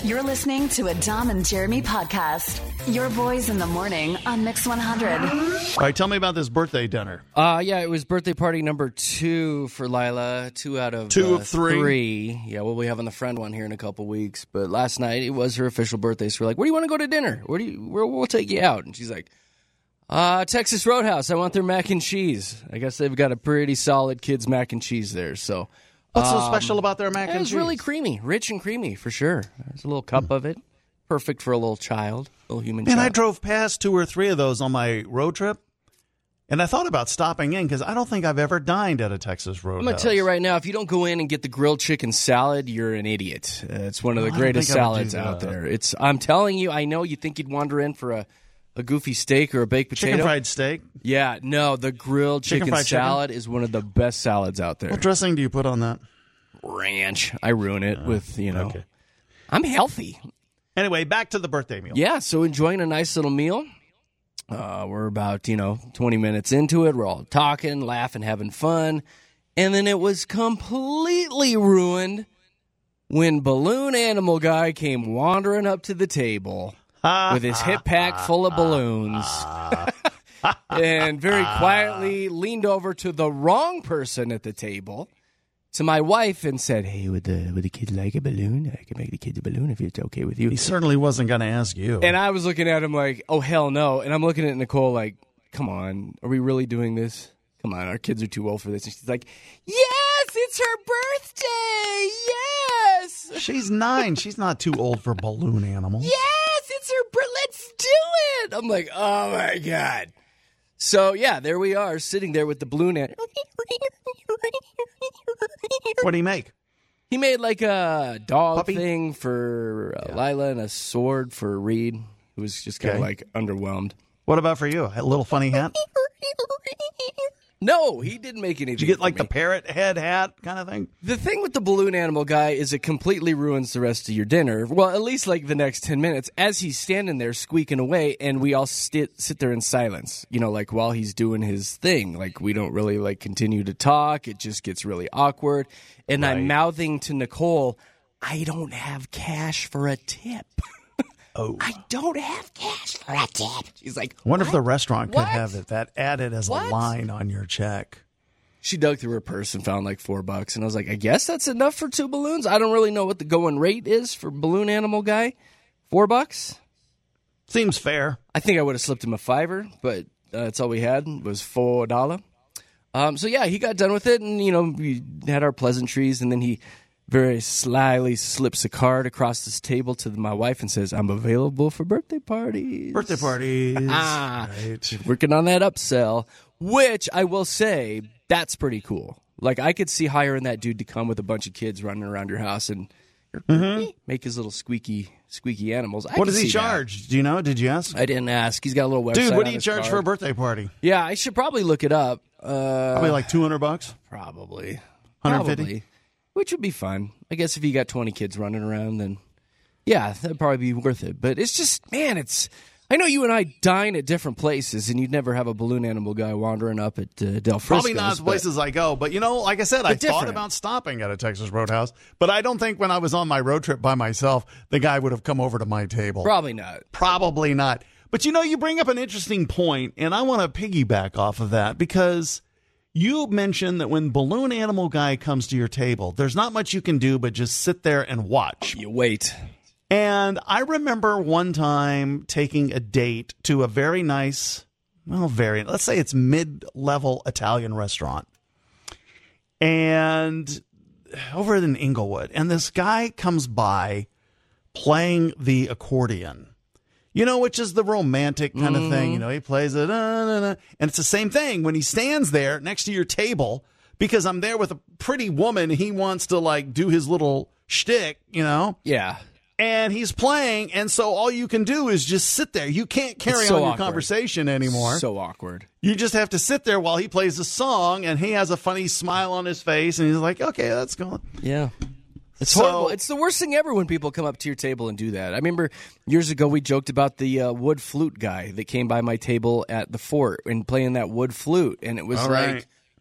You're listening to a Dom and Jeremy podcast. Your boys in the morning on Mix 100. All right, tell me about this birthday dinner. Yeah, it was birthday party number 2 for Lila. 2 out of 3. Yeah, we'll be having the friend one here in a couple weeks. But last night, it was her official birthday, so we're like, where do you want to go to dinner? We'll take you out. And she's like, Texas Roadhouse. I want their mac and cheese. I guess they've got a pretty solid kids mac and cheese there, so... What's so special about their mac and cheese? It was really creamy, rich and creamy, for sure. There's a little cup of it. Perfect for a little child, a little human child. And I drove past 2 or 3 of those on my road trip, and I thought about stopping in because I don't think I've ever dined at a Texas Roadhouse. I'm going to tell you right now, if you don't go in and get the grilled chicken salad, you're an idiot. It's one of the greatest salads out there. I'm telling you, I know you think you'd wander in for a goofy steak or a baked potato. Chicken fried steak? Yeah, no, the grilled chicken salad is one of the best salads out there. What dressing do you put on that? Ranch. I ruin it with, Okay. I'm healthy. Anyway, back to the birthday meal. Yeah, so enjoying a nice little meal. We're about, 20 minutes into it. We're all talking, laughing, having fun. And then it was completely ruined when Balloon Animal Guy came wandering up to the table with his hip pack full of balloons. And very quietly leaned over to the wrong person at the table, to my wife, and said, hey, would the kid like a balloon? I can make the kid a balloon if it's okay with you. He certainly wasn't going to ask you. And I was looking at him like, oh, hell no. And I'm looking at Nicole like, come on, are we really doing this? Come on, our kids are too old for this. And she's like, yes, it's her birthday. Yes. She's 9. She's not too old for balloon animals. Yes, it's her birthday. Let's do it. I'm like, oh, my God. So, yeah, there we are, sitting there with the balloon animal. What did he make? He made like a dog thing for Lila and a sword for Reed, who was just kind of like underwhelmed. What about for you? A little funny hat? No, he didn't make anything. Did you get like the parrot head hat kind of thing? The thing with the Balloon Animal Guy is it completely ruins the rest of your dinner. Well, at least like the next 10 minutes as he's standing there squeaking away, and we all sit there in silence, like while he's doing his thing. Like we don't really like continue to talk. It just gets really awkward. And I'm mouthing to Nicole, I don't have cash for a tip. Oh. I don't have cash for a tip. She's like, I wonder if the restaurant could have that added as a line on your check. She dug through her purse and found like $4, and I was like, I guess that's enough for 2 balloons. I don't really know what the going rate is for Balloon Animal Guy. $4? Seems fair. I think I would have slipped him a $5, but that's all we had was $4. So yeah, he got done with it, and we had our pleasantries, and then he very slyly slips a card across this table to my wife and says, I'm available for birthday parties. Birthday parties. Right. Working on that upsell, which I will say, that's pretty cool. Like, I could see hiring that dude to come with a bunch of kids running around your house and make his little squeaky animals. What does he charge? Do you know? Did you ask? I didn't ask. He's got a little website. Dude, what do you charge for a birthday party? Yeah, I should probably look it up. Probably like $200? Probably. 150? Probably. Which would be fun. I guess if you got 20 kids running around, then yeah, that'd probably be worth it. But it's just, man, I know you and I dine at different places, and you'd never have a Balloon Animal Guy wandering up at Del Frisco's. Probably not the places I go. But, like I said, I thought about stopping at a Texas Roadhouse. But I don't think when I was on my road trip by myself, the guy would have come over to my table. Probably not. Probably not. But, you bring up an interesting point, and I want to piggyback off of that because you mentioned that when Balloon Animal Guy comes to your table, there's not much you can do but just sit there and watch. You wait. And I remember one time taking a date to a very nice, let's say it's mid-level Italian restaurant. And over in Inglewood. And this guy comes by playing the accordion. Which is the romantic kind of thing. He plays it. And it's the same thing when he stands there next to your table because I'm there with a pretty woman. He wants to, do his little shtick, Yeah. And he's playing, and so all you can do is just sit there. You can't carry on your conversation anymore. So awkward. You just have to sit there while he plays a song, and he has a funny smile on his face, and he's like, okay, that's going. Yeah. It's horrible. It's the worst thing ever when people come up to your table and do that. I remember years ago we joked about the wood flute guy that came by my table at the fort and playing that wood flute, and it was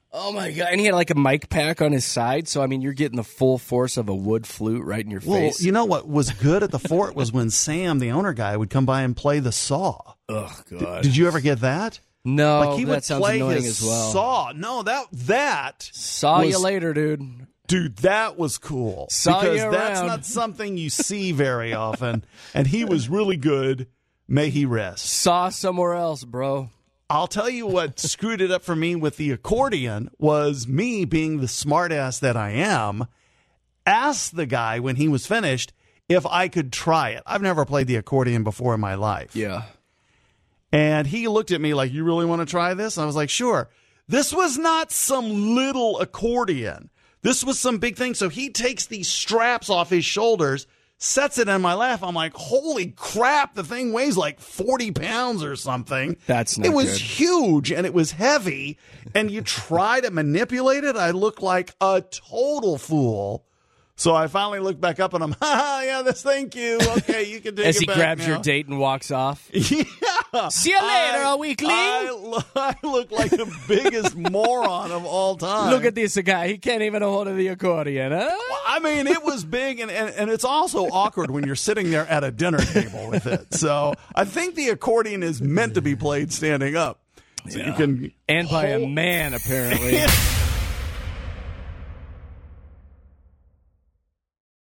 Oh, my God. And he had like a mic pack on his side. So, I mean, you're getting the full force of a wood flute right in your Well, face. you know what was good at the fort was when Sam, the owner guy, would come by and play the saw. Oh, God. Did you ever get that? No, Like he would that sounds play annoying his as well. saw. No, that Saw you was- later, dude. Dude, that was cool. Saw because you that's around. not something you see very often. And he was really good. May he rest. Saw somewhere else, bro. I'll tell you what screwed it up for me with the accordion was me being the smartass that I am, asked the guy when he was finished if I could try it. I've never played the accordion before in my life. Yeah. And he looked at me like, you really want to try this? And I was like, sure. This was not some little accordion. This was some big thing. So he takes these straps off his shoulders, sets it in my lap. I'm like, holy crap, the thing weighs like 40 pounds or something. That's not It was good. huge and it was heavy. And you try to manipulate it, I look like a total fool. So I finally looked back up and I'm, yeah, thank you. Okay, you can take As it he back grabs now. your date and walks off. Yeah. See you later, weakling. I look like the biggest moron of all time. Look at this guy. He can't even hold of the accordion, huh? I mean, it was big, and it's also awkward when you're sitting there at a dinner table with it. So I think the accordion is meant to be played standing up. So you can And by a man, apparently.